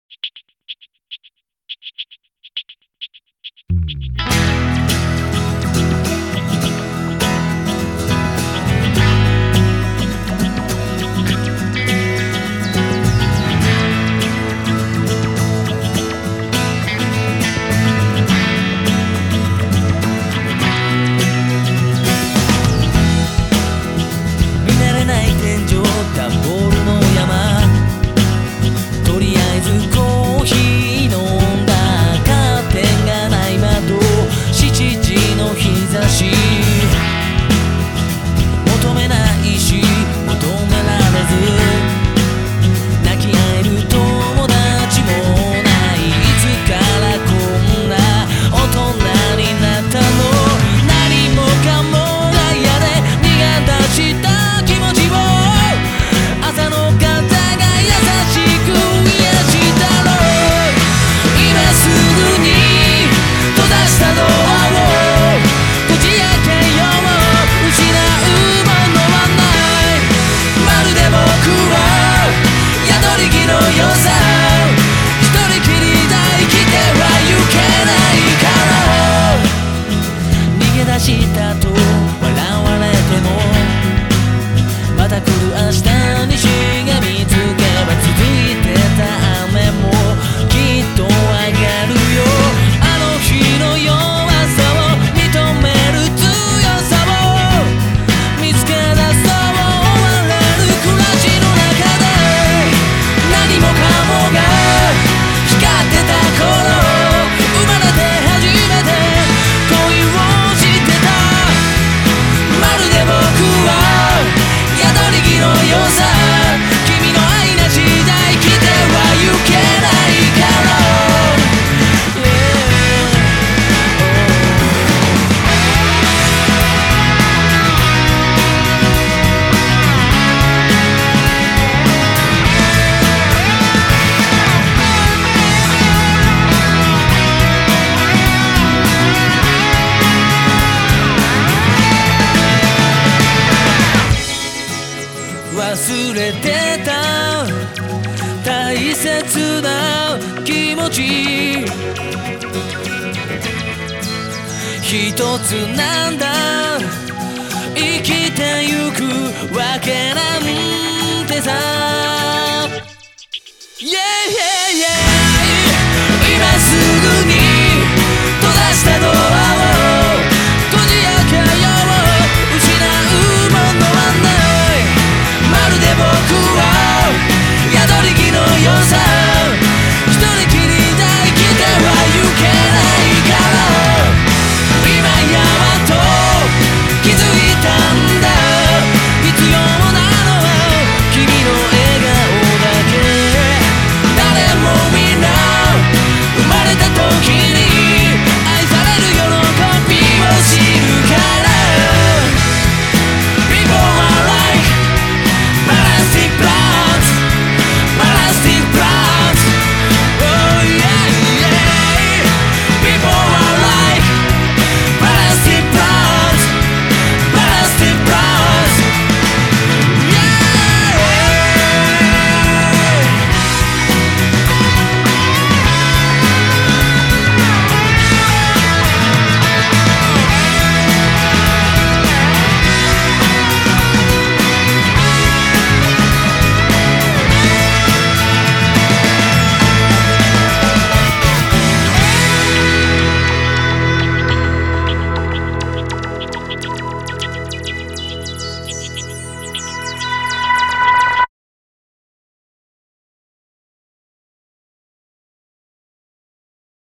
したと笑われてもまた来る明日にしがみつけば続いてた雨もきっと上がるよ。あの日の弱さを認める強さを見つけ出そう追われる暮らしの中で何もかもが光ってた頃君の愛なしじゃ生きてはゆけないから、忘れてた大切な気持ち一つなんだ生きてゆくわけなんてさ